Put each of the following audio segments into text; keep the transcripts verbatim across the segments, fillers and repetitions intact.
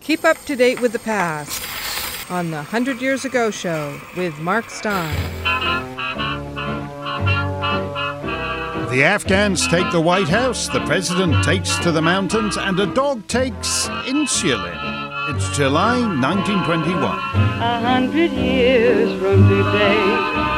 Keep up to date with the past on the one hundred Years Ago Show with Mark Stein. The Afghans take the White House, the president takes to the mountains, and a dog takes insulin. It's July nineteen twenty-one. A hundred years from today.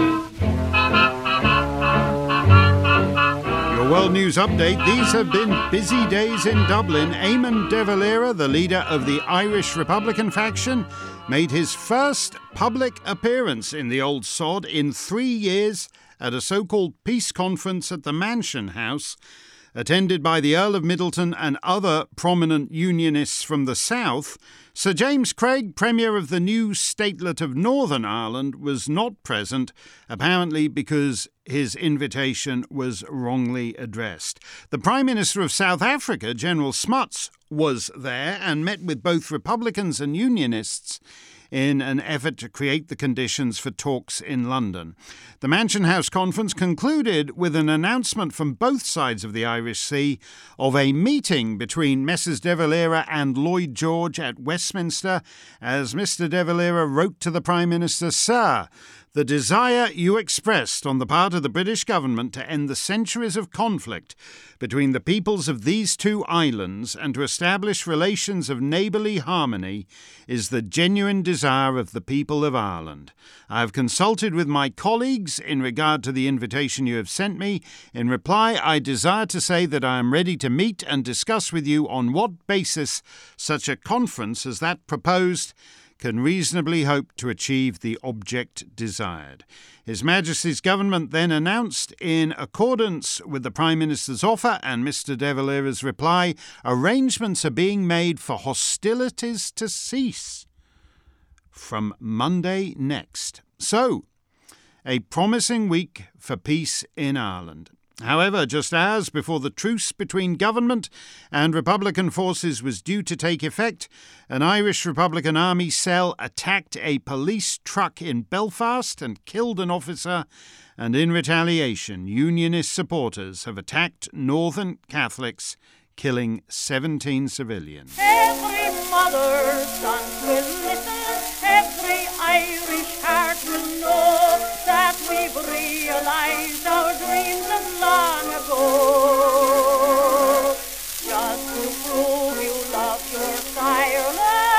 World News Update. These have been busy days in Dublin. Eamon de Valera, the leader of the Irish Republican faction, made his first public appearance in the old sod in three years at a so-called peace conference at the Mansion House, attended by the Earl of Middleton and other prominent unionists from the south. Sir James Craig, Premier of the new statelet of Northern Ireland, was not present, apparently because his invitation was wrongly addressed. The Prime Minister of South Africa, General Smuts, was there and met with both Republicans and Unionists in an effort to create the conditions for talks in London. The Mansion House conference concluded with an announcement from both sides of the Irish Sea of a meeting between Messrs de Valera and Lloyd George at Westminster, as Mister de Valera wrote to the Prime Minister, "Sir, the desire you expressed on the part of the British government to end the centuries of conflict between the peoples of these two islands and to establish relations of neighbourly harmony is the genuine desire of the people of Ireland. I have consulted with my colleagues in regard to the invitation you have sent me. In reply, I desire to say that I am ready to meet and discuss with you on what basis such a conference as that proposed can reasonably hope to achieve the object desired." His Majesty's government then announced, in accordance with the Prime Minister's offer and Mister de Valera's reply, arrangements are being made for hostilities to cease from Monday next. So, a promising week for peace in Ireland. However, just hours before the truce between government and Republican forces was due to take effect, an Irish Republican Army cell attacked a police truck in Belfast and killed an officer, and in retaliation, Unionist supporters have attacked Northern Catholics, killing seventeen civilians. Every mother's son will listen, every Irish heart will know that we've realised our dreams of long ago. Just to prove you love your Ireland,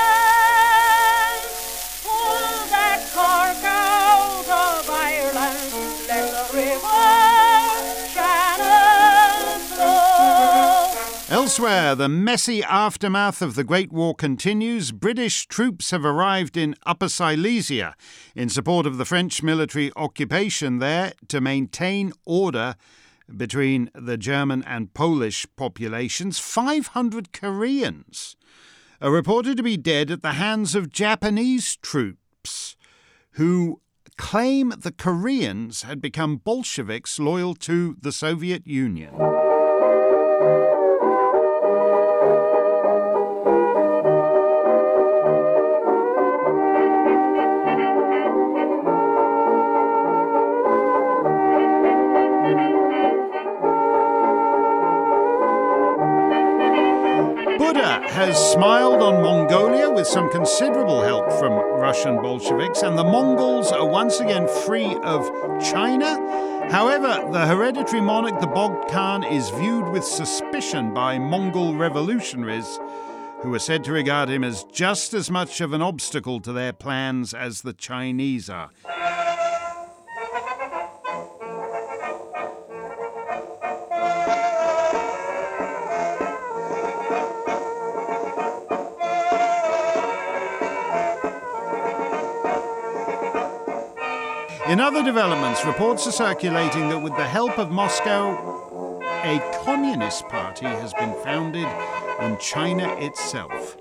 pull that cork out of Ireland, let the river Shannon flow. Elsewhere, the messy aftermath of the Great War continues. British troops have arrived in Upper Silesia in support of the French military occupation there to maintain order between the German and Polish populations. five hundred Koreans are reported to be dead at the hands of Japanese troops who claim the Koreans had become Bolsheviks loyal to the Soviet Union. Buddha has smiled on Mongolia with some considerable help from Russian Bolsheviks, and the Mongols are once again free of China. However, the hereditary monarch, the Bogd Khan, is viewed with suspicion by Mongol revolutionaries, who are said to regard him as just as much of an obstacle to their plans as the Chinese are. In other developments, reports are circulating that with the help of Moscow, a communist party has been founded in China itself.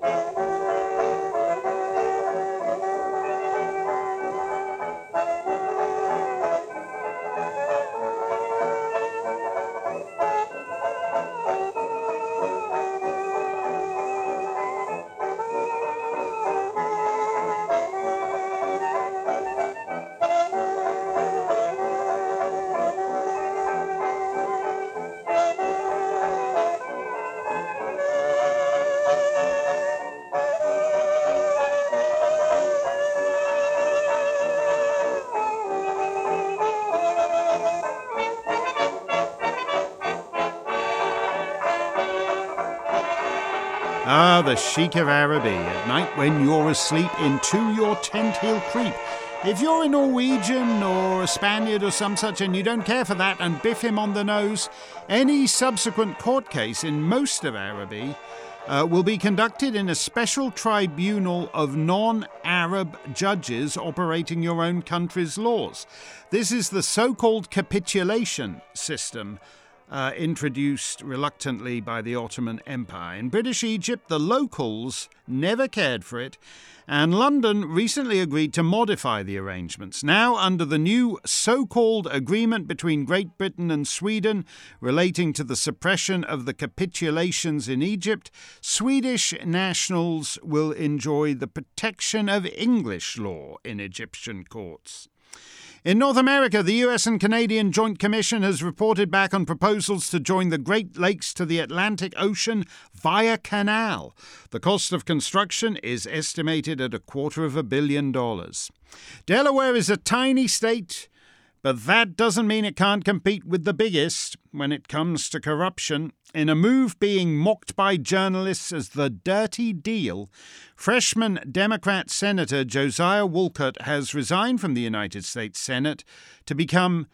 Ah, the chic of Araby, at night when you're asleep into your tent he'll creep. If you're a Norwegian or a Spaniard or some such and you don't care for that and biff him on the nose, any subsequent court case in most of Araby uh, will be conducted in a special tribunal of non-Arab judges operating your own country's laws. This is the so-called capitulation system Uh, introduced reluctantly by the Ottoman Empire. In British Egypt, the locals never cared for it, and London recently agreed to modify the arrangements. Now, under the new so-called agreement between Great Britain and Sweden relating to the suppression of the capitulations in Egypt, Swedish nationals will enjoy the protection of English law in Egyptian courts. In North America, the U S and Canadian Joint Commission has reported back on proposals to join the Great Lakes to the Atlantic Ocean via canal. The cost of construction is estimated at a quarter of a billion dollars. Delaware is a tiny state, but that doesn't mean it can't compete with the biggest when it comes to corruption. In a move being mocked by journalists as the dirty deal, freshman Democrat Senator Josiah Wolcott has resigned from the United States Senate to become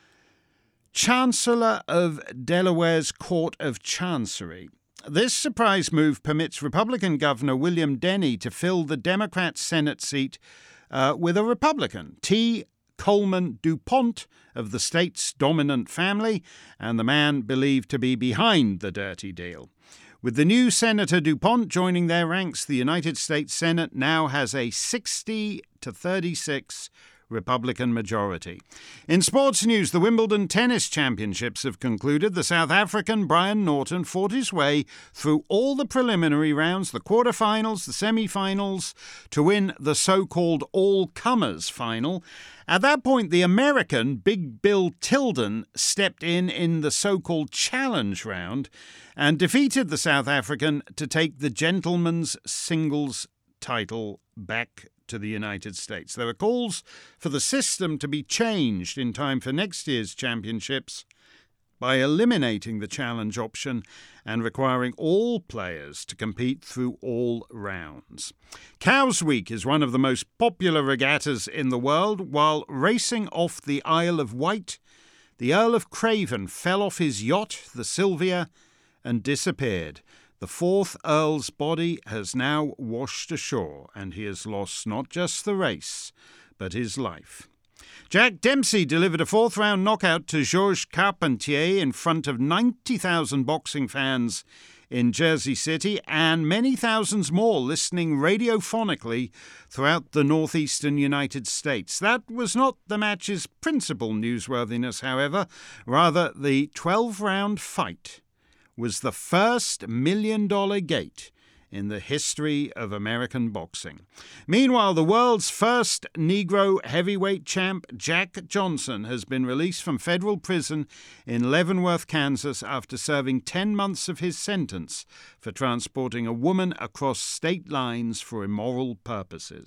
Chancellor of Delaware's Court of Chancery. This surprise move permits Republican Governor William Denny to fill the Democrat Senate seat uh, with a Republican, T. Coleman DuPont, of the state's dominant family, and the man believed to be behind the dirty deal. With the new Senator DuPont joining their ranks, the United States Senate now has a sixty to thirty-six Republican majority. In sports news, the Wimbledon Tennis Championships have concluded. The South African Brian Norton fought his way through all the preliminary rounds, the quarterfinals, the semi-finals, to win the so-called all-comers final. At that point, the American Big Bill Tilden stepped in in the so-called challenge round and defeated the South African to take the gentleman's singles title back to the United States. There were calls for the system to be changed in time for next year's championships by eliminating the challenge option and requiring all players to compete through all rounds. Cows Week is one of the most popular regattas in the world. While racing off the Isle of Wight, the Earl of Craven fell off his yacht, the Sylvia, and disappeared. The fourth Earl's body has now washed ashore, and he has lost not just the race, but his life. Jack Dempsey delivered a fourth-round knockout to Georges Carpentier in front of ninety thousand boxing fans in Jersey City and many thousands more listening radiophonically throughout the northeastern United States. That was not the match's principal newsworthiness, however. Rather, the twelve-round fight was the first million-dollar gate in the history of American boxing. Meanwhile, the world's first Negro heavyweight champ, Jack Johnson, has been released from federal prison in Leavenworth, Kansas, after serving ten months of his sentence for transporting a woman across state lines for immoral purposes.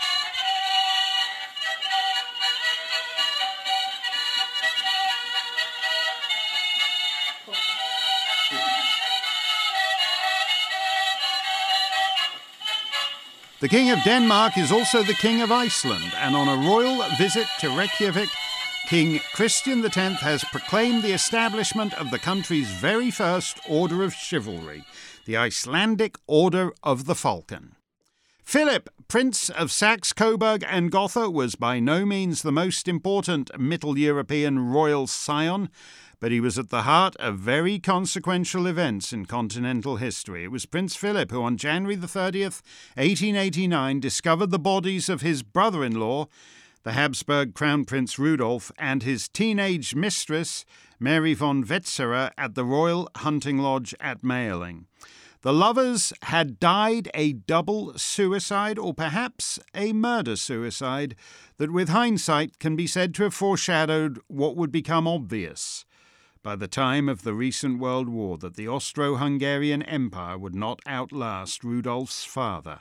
The King of Denmark is also the King of Iceland, and on a royal visit to Reykjavik, King Christian the tenth has proclaimed the establishment of the country's very first Order of Chivalry, the Icelandic Order of the Falcon. Philip, Prince of Saxe-Coburg and Gotha, was by no means the most important Middle European royal scion, but he was at the heart of very consequential events in continental history. It was Prince Philip who, on January the thirtieth, eighteen eighty-nine, discovered the bodies of his brother-in-law, the Habsburg Crown Prince Rudolf, and his teenage mistress, Mary von Wetzera, at the Royal Hunting Lodge at Mayerling. The lovers had died a double suicide, or perhaps a murder-suicide, that with hindsight can be said to have foreshadowed what would become obvious by the time of the recent World War, that the Austro-Hungarian Empire would not outlast Rudolf's father,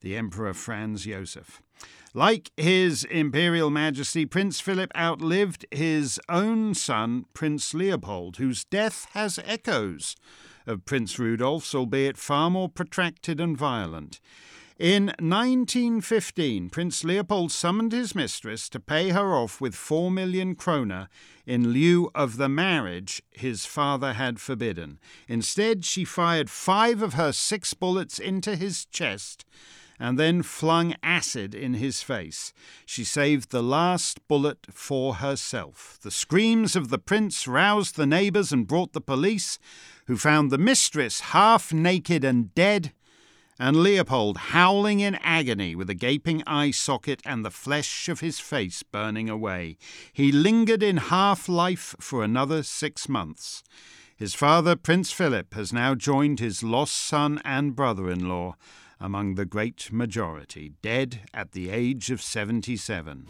the Emperor Franz Joseph. Like his Imperial Majesty, Prince Philip outlived his own son, Prince Leopold, whose death has echoes of Prince Rudolph's, albeit far more protracted and violent. In nineteen fifteen, Prince Leopold summoned his mistress to pay her off with four million kroner in lieu of the marriage his father had forbidden. Instead, she fired five of her six bullets into his chest and then flung acid in his face. She saved the last bullet for herself. The screams of the prince roused the neighbours and brought the police, who found the mistress half naked and dead, and Leopold howling in agony with a gaping eye socket and the flesh of his face burning away. He lingered in half-life for another six months. His father, Prince Philip, has now joined his lost son and brother-in-law among the great majority, dead at the age of seventy-seven.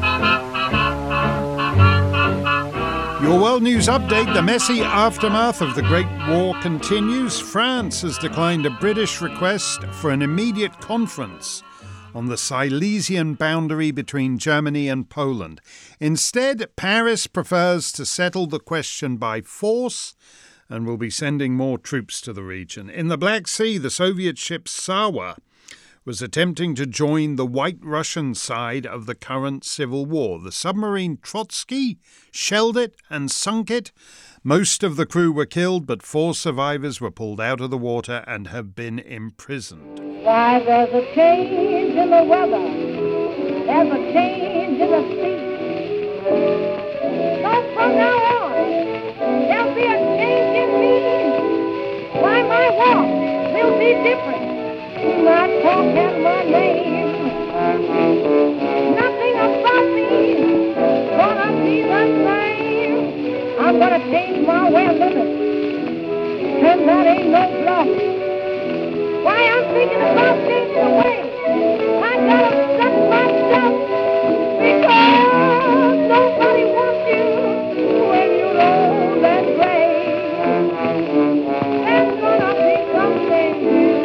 Your World News Update. The messy aftermath of the Great War continues. France has declined a British request for an immediate conference on the Silesian boundary between Germany and Poland. Instead, Paris prefers to settle the question by force and will be sending more troops to the region. In the Black Sea, the Soviet ship Sawa was attempting to join the White Russian side of the current civil war. The submarine Trotsky shelled it and sunk it. Most of the crew were killed, but four survivors were pulled out of the water and have been imprisoned. Why, there's a change in the weather, there's a change in the sea. So from now on, there'll be a change in me. Why, my walk will be different. My talk and my name. Nothing about me gonna be the same. I'm gonna change my way of living, and that ain't no bluff. Why, I'm thinking about changing the way I gotta set myself, because nobody wants you when you're old and gray. There's gonna be something.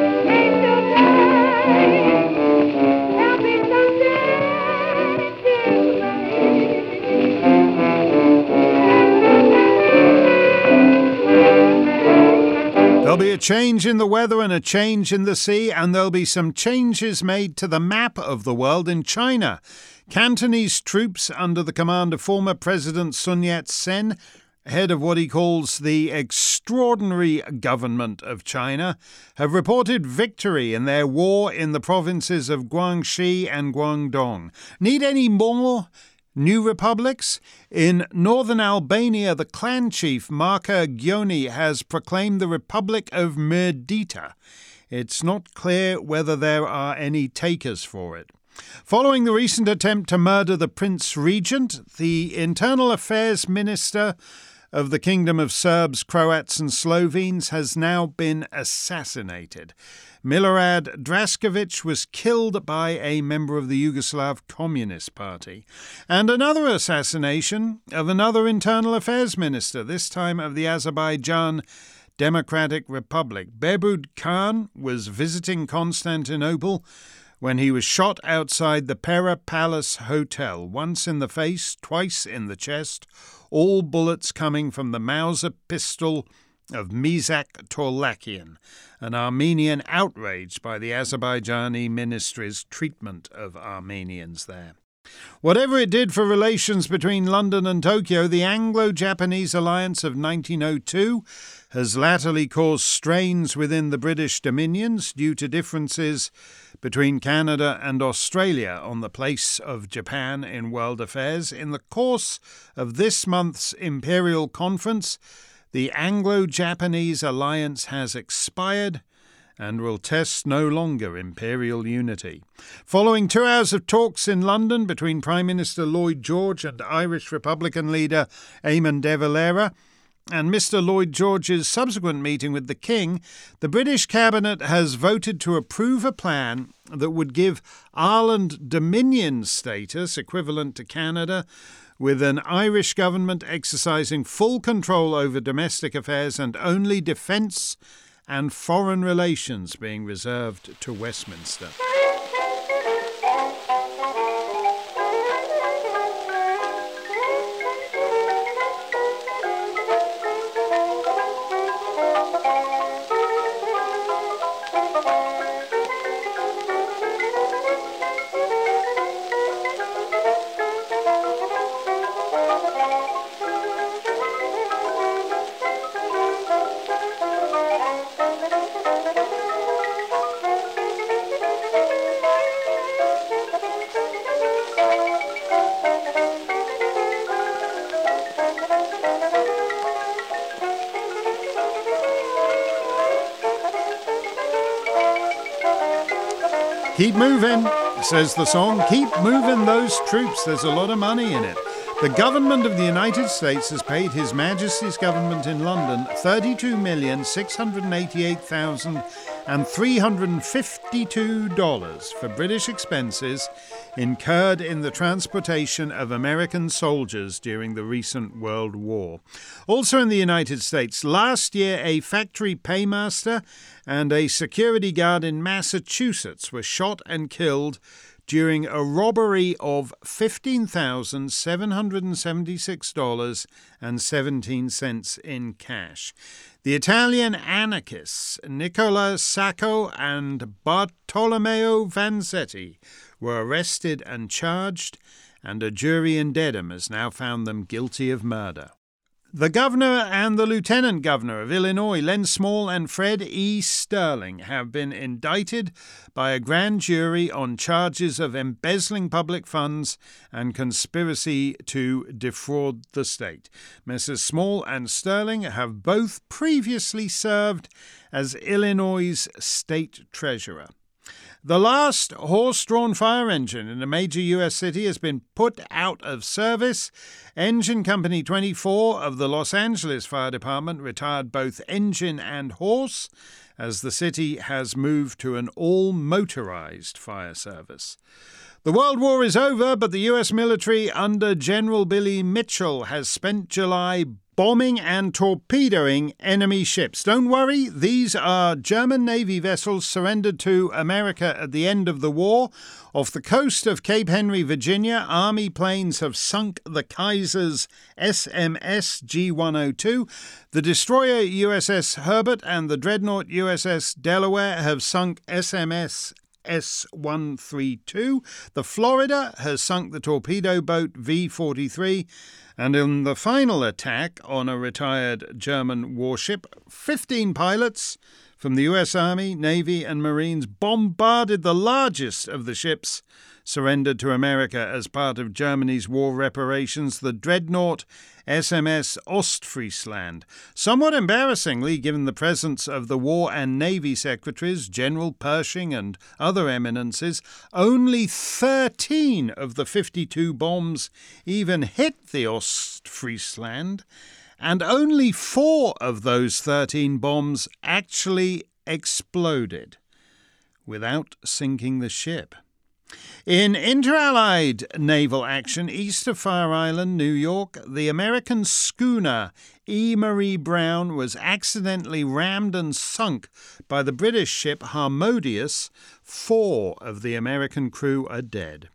There'll be a change in the weather and a change in the sea, and there'll be some changes made to the map of the world in China. Cantonese troops under the command of former President Sun Yat-sen, head of what he calls the Extraordinary Government of China, have reported victory in their war in the provinces of Guangxi and Guangdong. Need any more new republics? In northern Albania, the clan chief Marka Gioni has proclaimed the Republic of Mirdita. It's not clear whether there are any takers for it. Following the recent attempt to murder the Prince Regent, the Internal Affairs Minister of the Kingdom of Serbs, Croats and Slovenes has now been assassinated. Milorad Draskovic was killed by a member of the Yugoslav Communist Party. And another assassination of another Internal Affairs Minister, this time of the Azerbaijan Democratic Republic. Behboud Khan was visiting Constantinople when he was shot outside the Pera Palace Hotel, once in the face, twice in the chest, all bullets coming from the Mauser pistol of Mizak Torlakian, an Armenian outraged by the Azerbaijani ministry's treatment of Armenians there. Whatever it did for relations between London and Tokyo, the Anglo-Japanese alliance of nineteen oh two has latterly caused strains within the British dominions due to differences between Canada and Australia on the place of Japan in world affairs. In the course of this month's Imperial Conference, the Anglo-Japanese alliance has expired and will test no longer imperial unity. Following two hours of talks in London between Prime Minister Lloyd George and Irish Republican leader Eamon de Valera, and Mister Lloyd George's subsequent meeting with the King, the British Cabinet has voted to approve a plan that would give Ireland Dominion status, equivalent to Canada, with an Irish government exercising full control over domestic affairs and only defence and foreign relations being reserved to Westminster. Keep moving, says the song. Keep moving those troops. There's a lot of money in it. The government of the United States has paid His Majesty's government in London thirty-two million six hundred eighty-eight thousand three hundred fifty-two dollars for British expenses incurred in the transportation of American soldiers during the recent World War. Also in the United States, last year a factory paymaster and a security guard in Massachusetts were shot and killed during a robbery of fifteen thousand seven hundred seventy-six dollars and seventeen cents in cash. The Italian anarchists Nicola Sacco and Bartolomeo Vanzetti were arrested and charged, and a jury in Dedham has now found them guilty of murder. The governor and the lieutenant governor of Illinois, Len Small and Fred E. Sterling, have been indicted by a grand jury on charges of embezzling public funds and conspiracy to defraud the state. Messrs. Small and Sterling have both previously served as Illinois' state treasurer. The last horse-drawn fire engine in a major U S city has been put out of service. Engine Company twenty-four of the Los Angeles Fire Department retired both engine and horse, as the city has moved to an all-motorized fire service. The World War is over, but the U S military under General Billy Mitchell has spent July bombing and torpedoing enemy ships. Don't worry, these are German Navy vessels surrendered to America at the end of the war. Off the coast of Cape Henry, Virginia, Army planes have sunk the Kaiser's S M S G one oh two. The destroyer U S S Herbert and the dreadnought U S S Delaware have sunk S M S S one thirty-two. The Florida has sunk the torpedo boat V forty-three. And in the final attack on a retired German warship, fifteen pilots from the U S Army, Navy and Marines bombarded the largest of the ships surrendered to America as part of Germany's war reparations, the dreadnought S M S Ostfriesland. Somewhat embarrassingly, given the presence of the War and Navy Secretaries, General Pershing and other eminences, only thirteen of the fifty-two bombs even hit the Ostfriesland, and only four of those thirteen bombs actually exploded without sinking the ship. In inter-allied naval action east of Fire Island, New York, the American schooner E. Marie Brown was accidentally rammed and sunk by the British ship Harmodius. Four of the American crew are dead.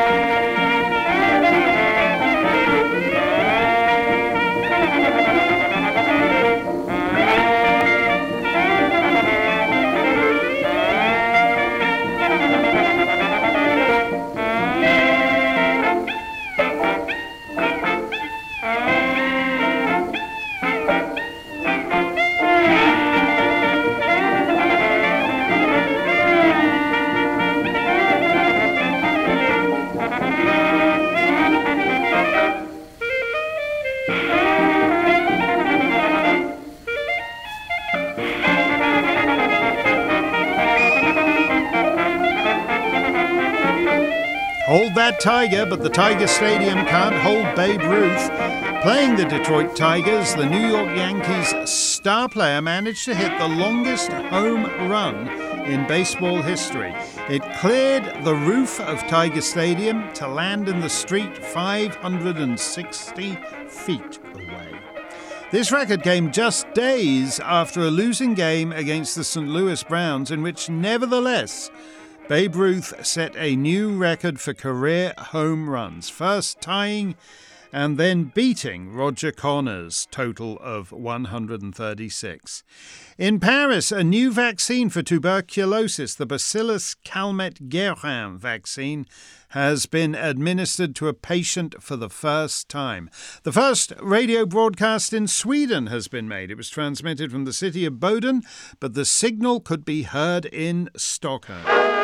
Hold that Tiger, but the Tiger Stadium can't hold Babe Ruth. Playing the Detroit Tigers, the New York Yankees star player managed to hit the longest home run in baseball history. It cleared the roof of Tiger Stadium to land in the street five hundred sixty feet away. This record came just days after a losing game against the Saint Louis Browns, in which, nevertheless, Babe Ruth set a new record for career home runs, first tying and then beating Roger Connor's total of one hundred thirty-six. In Paris, a new vaccine for tuberculosis, the Bacillus Calmette-Guerin vaccine, has been administered to a patient for the first time. The first radio broadcast in Sweden has been made. It was transmitted from the city of Boden, but the signal could be heard in Stockholm.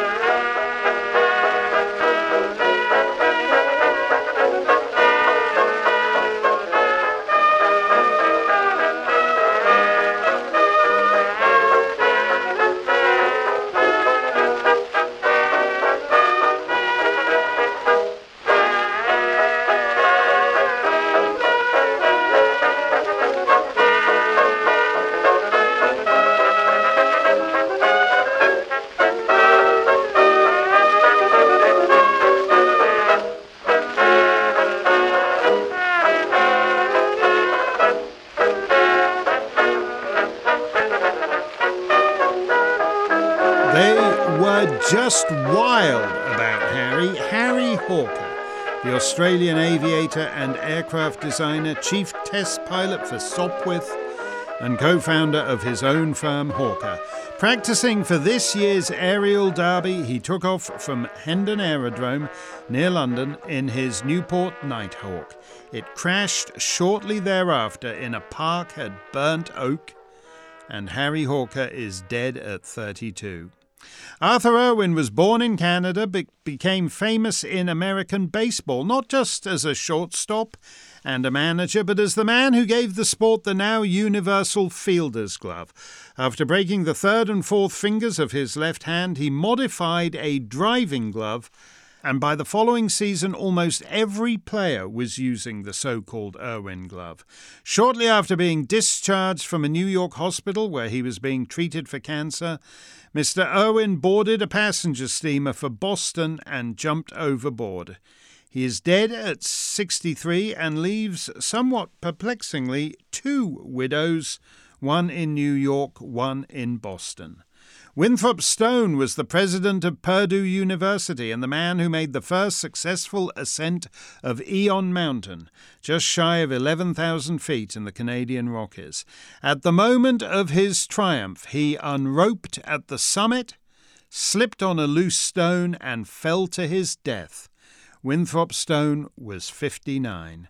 Just wild about Harry, Harry Hawker, the Australian aviator and aircraft designer, chief test pilot for Sopwith, and co-founder of his own firm Hawker. Practicing for this year's aerial derby, he took off from Hendon Aerodrome near London in his Newport Nighthawk. It crashed shortly thereafter in a park at Burnt Oak, and Harry Hawker is dead at thirty-two. Arthur Irwin was born in Canada, but became famous in American baseball, not just as a shortstop and a manager, but as the man who gave the sport the now universal fielder's glove. After breaking the third and fourth fingers of his left hand, he modified a driving glove, and by the following season, almost every player was using the so-called Irwin glove. Shortly after being discharged from a New York hospital where he was being treated for cancer, Mister Irwin boarded a passenger steamer for Boston and jumped overboard. He is dead at sixty-three and leaves, somewhat perplexingly, two widows, one in New York, one in Boston. Winthrop Stone was the president of Purdue University and the man who made the first successful ascent of Eon Mountain, just shy of eleven thousand feet in the Canadian Rockies. At the moment of his triumph, he unroped at the summit, slipped on a loose stone, and fell to his death. Winthrop Stone was fifty-nine.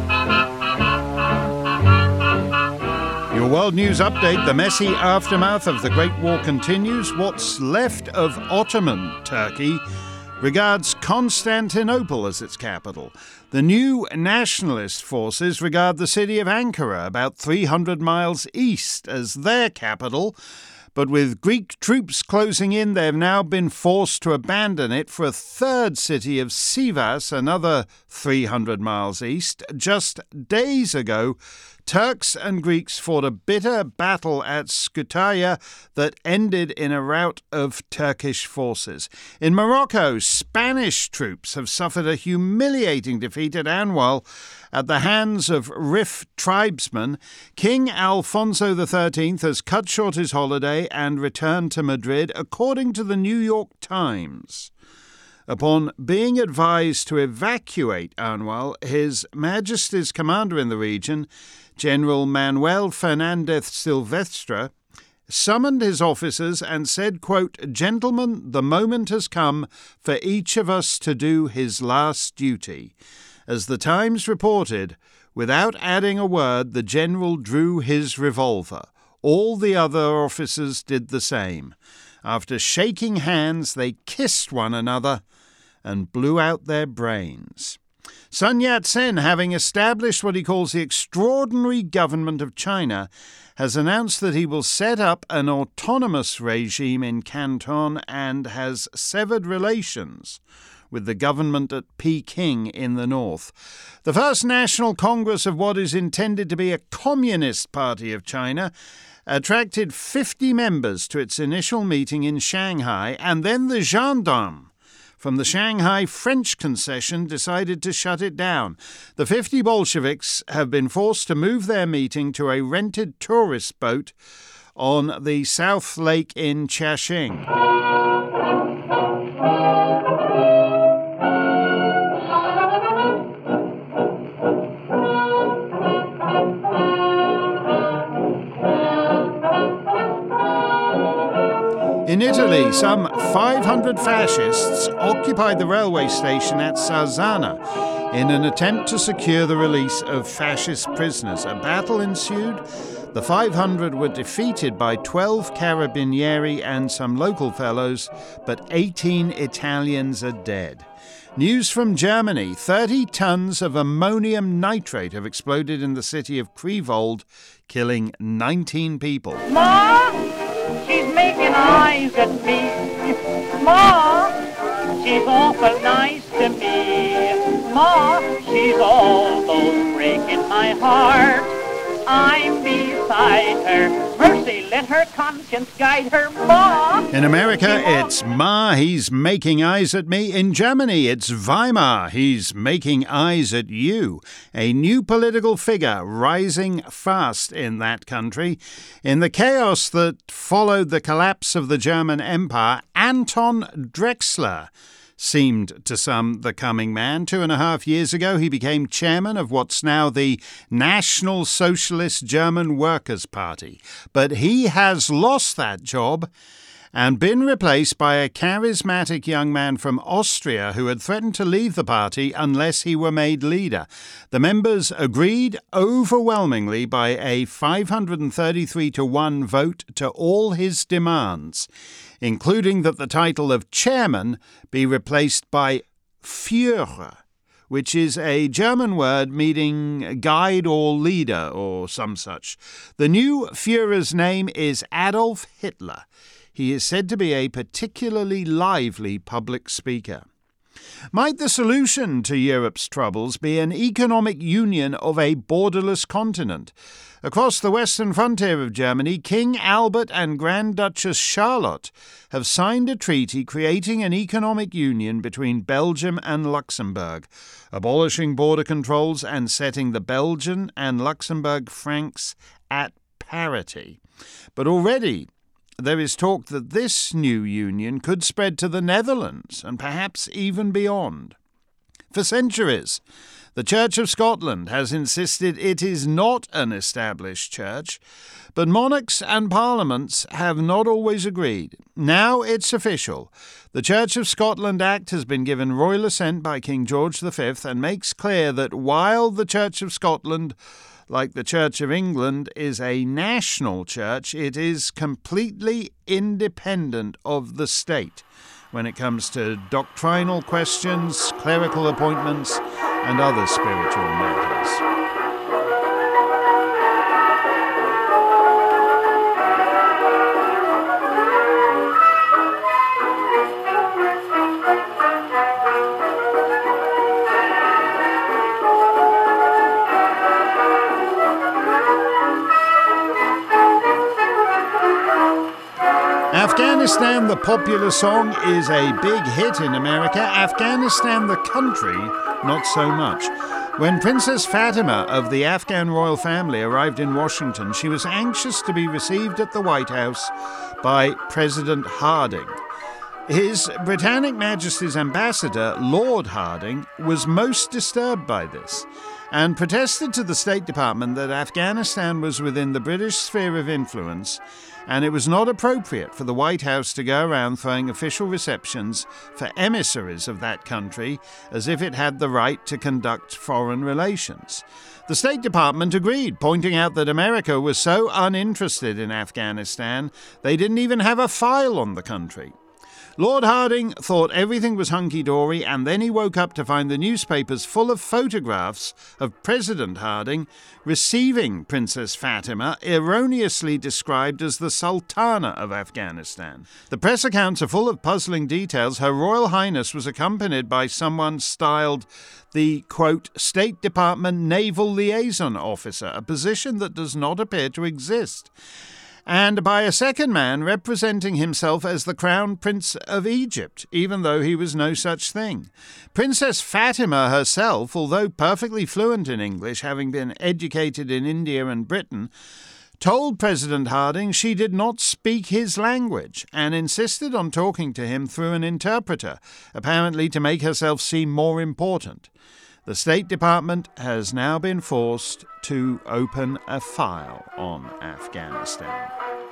Your World News Update. The messy aftermath of the Great War continues. What's left of Ottoman Turkey regards Constantinople as its capital. The new nationalist forces regard the city of Ankara, about three hundred miles east, as their capital. But with Greek troops closing in, they've now been forced to abandon it for a third city of Sivas, another three hundred miles east. Just days ago, Turks and Greeks fought a bitter battle at Scutaya that ended in a rout of Turkish forces. In Morocco, Spanish troops have suffered a humiliating defeat at Anwal at the hands of Rif tribesmen. King Alfonso the thirteenth has cut short his holiday and returned to Madrid, according to the New York Times. Upon being advised to evacuate Anwal, His Majesty's commander in the region, General Manuel Fernandez Silvestre, summoned his officers and said, quote, "Gentlemen, the moment has come for each of us to do his last duty." As the Times reported, without adding a word, the general drew his revolver. All the other officers did the same. After shaking hands, they kissed one another and blew out their brains. Sun Yat-sen, having established what he calls the Extraordinary Government of China, has announced that he will set up an autonomous regime in Canton and has severed relations with the government at Peking in the north. The First National Congress of what is intended to be a Communist Party of China attracted fifty members to its initial meeting in Shanghai, and then the gendarmes from the Shanghai French concession decided to shut it down. The fifty Bolsheviks have been forced to move their meeting to a rented tourist boat on the South Lake in Chashing. In Italy, some five hundred fascists occupied the railway station at Sarzana in an attempt to secure the release of fascist prisoners. A battle ensued. The five hundred were defeated by twelve carabinieri and some local fellows, but eighteen Italians are dead. News from Germany. thirty tons of ammonium nitrate have exploded in the city of Krefeld, killing nineteen people. Ma, she's making eyes at me. Ma, she's awful nice to me. Ma, she's almost breaking my heart. I'm beside her. Mercy, let her conscience guide her. Ma. In America, it's Ma, he's making eyes at me. In Germany, it's Weimar, he's making eyes at you. A new political figure rising fast in that country. In the chaos that followed the collapse of the German Empire, Anton Drexler seemed to some the coming man. Two and a half years ago, he became chairman of what's now the National Socialist German Workers' Party. But he has lost that job and been replaced by a charismatic young man from Austria who had threatened to leave the party unless he were made leader. The members agreed overwhelmingly by a five hundred thirty-three to one vote to all his demands, including that the title of chairman be replaced by Führer, which is a German word meaning guide or leader or some such. The new Führer's name is Adolf Hitler. He is said to be a particularly lively public speaker. Might the solution to Europe's troubles be an economic union of a borderless continent? Across the western frontier of Germany, King Albert and Grand Duchess Charlotte have signed a treaty creating an economic union between Belgium and Luxembourg, abolishing border controls and setting the Belgian and Luxembourg francs at parity. But already there is talk that this new union could spread to the Netherlands and perhaps even beyond. For centuries, the Church of Scotland has insisted it is not an established church, but monarchs and parliaments have not always agreed. Now it's official. The Church of Scotland Act has been given royal assent by King George the Fifth and makes clear that while the Church of Scotland, like the Church of England, is a national church, it is completely independent of the state when it comes to doctrinal questions, clerical appointments, and other spiritual matters. Afghanistan, the popular song, is a big hit in America. Afghanistan, the country, not so much. When Princess Fatima of the Afghan royal family arrived in Washington, she was anxious to be received at the White House by President Harding. His Britannic Majesty's ambassador, Lord Harding, was most disturbed by this and protested to the State Department that Afghanistan was within the British sphere of influence and it was not appropriate for the White House to go around throwing official receptions for emissaries of that country as if it had the right to conduct foreign relations. The State Department agreed, pointing out that America was so uninterested in Afghanistan they didn't even have a file on the country. Lord Harding thought everything was hunky-dory, and then he woke up to find the newspapers full of photographs of President Harding receiving Princess Fatima, erroneously described as the Sultana of Afghanistan. The press accounts are full of puzzling details. Her Royal Highness was accompanied by someone styled the, quote, State Department Naval Liaison Officer, a position that does not appear to exist. and by a second man representing himself as the Crown Prince of Egypt, even though he was no such thing. Princess Fatima herself, although perfectly fluent in English, having been educated in India and Britain, told President Harding she did not speak his language and insisted on talking to him through an interpreter, apparently to make herself seem more important. The State Department has now been forced to open a file on Afghanistan.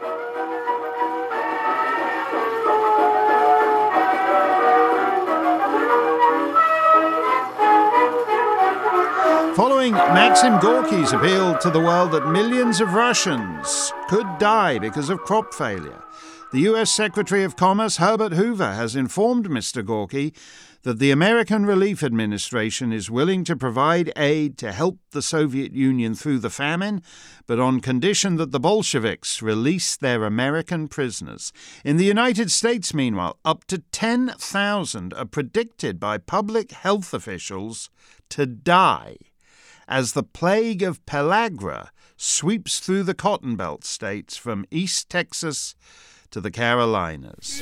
Following Maxim Gorky's appeal to the world that millions of Russians could die because of crop failure, the U S Secretary of Commerce Herbert Hoover has informed Mister Gorky that the American Relief Administration is willing to provide aid to help the Soviet Union through the famine, but on condition that the Bolsheviks release their American prisoners. In the United States, meanwhile, up to ten thousand are predicted by public health officials to die as the plague of pellagra sweeps through the Cotton Belt states from East Texas to the Carolinas.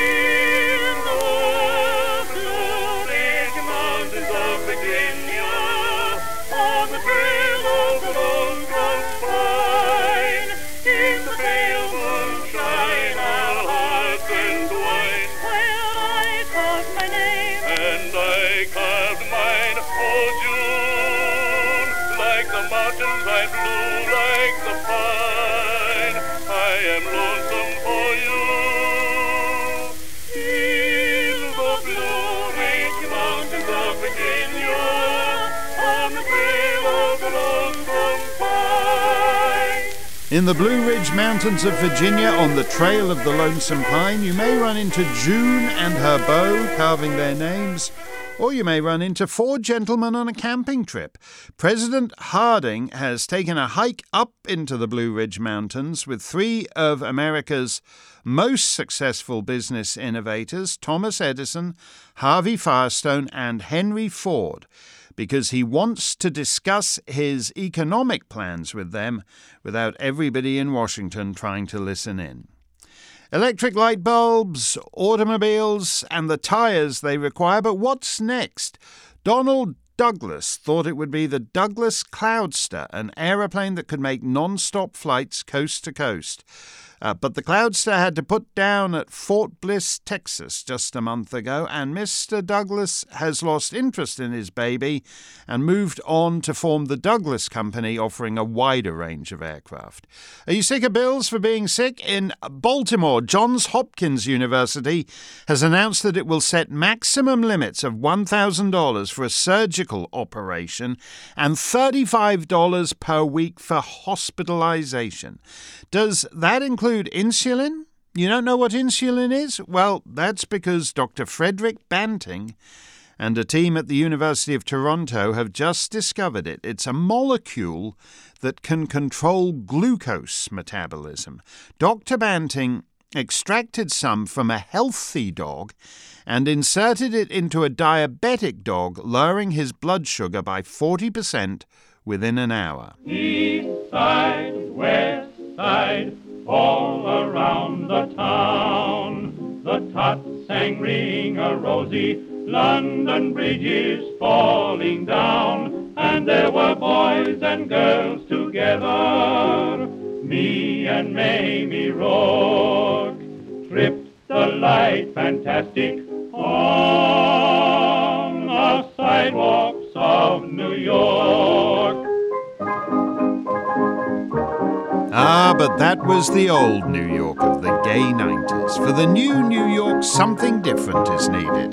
In the Blue Ridge Mountains of Virginia, on the trail of the Lonesome Pine, you may run into June and her beau carving their names, or you may run into four gentlemen on a camping trip. President Harding has taken a hike up into the Blue Ridge Mountains with three of America's most successful business innovators, Thomas Edison, Harvey Firestone, and Henry Ford, because he wants to discuss his economic plans with them without everybody in Washington trying to listen in. Electric light bulbs, automobiles, and the tires they require, but what's next? Donald Douglas thought it would be the Douglas Cloudster, an aeroplane that could make non-stop flights coast to coast. Uh, but the Cloudster had to put down at Fort Bliss, Texas, just a month ago, and Mister Douglas has lost interest in his baby and moved on to form the Douglas Company, offering a wider range of aircraft. Are you sick of bills for being sick? In Baltimore, Johns Hopkins University has announced that it will set maximum limits of one thousand dollars for a surgical operation and thirty-five dollars per week for hospitalization. Does that include insulin? You don't know what insulin is? Well, that's because Doctor Frederick Banting and a team at the University of Toronto have just discovered it. It's a molecule that can control glucose metabolism. Doctor Banting extracted some from a healthy dog and inserted it into a diabetic dog, lowering his blood sugar by forty percent within an hour. East side, west side, all around the town, the tots sang ring-a-rosy, London Bridge is falling down, and there were boys and girls together, me and Mamie Rourke, tripped the light fantastic on the sidewalks of New York. Ah, but that was the old New York of the gay nineties. For the new New York, something different is needed.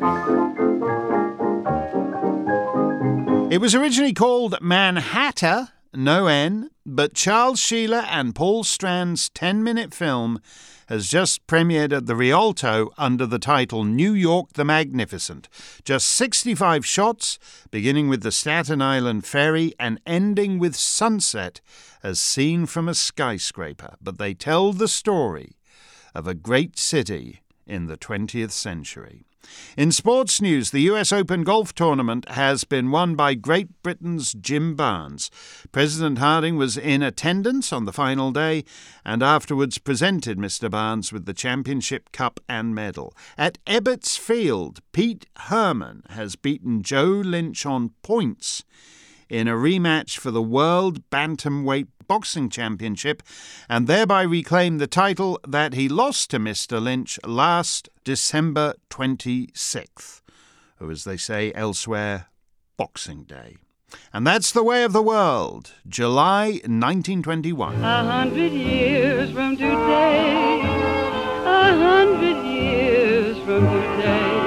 It was originally called Manhattan, no N, but Charles Sheeler and Paul Strand's ten-minute film has just premiered at the Rialto under the title New York the Magnificent. Just sixty-five shots, beginning with the Staten Island ferry and ending with sunset as seen from a skyscraper. But they tell the story of a great city in the twentieth century. In sports news, the U S Open golf tournament has been won by Great Britain's Jim Barnes. President Harding was in attendance on the final day and afterwards presented Mister Barnes with the championship cup and medal. At Ebbets Field, Pete Herman has beaten Joe Lynch on points in a rematch for the World Bantamweight Boxing Championship and thereby reclaimed the title that he lost to Mister Lynch last December twenty-sixth, or as they say elsewhere, Boxing Day. And that's the way of the world, July nineteen twenty-one. A hundred years from today, a hundred years from today.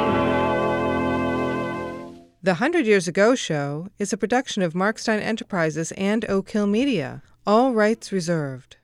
The Hundred Years Ago Show is a production of Mark Stein Enterprises and Oak Hill Media. All rights reserved.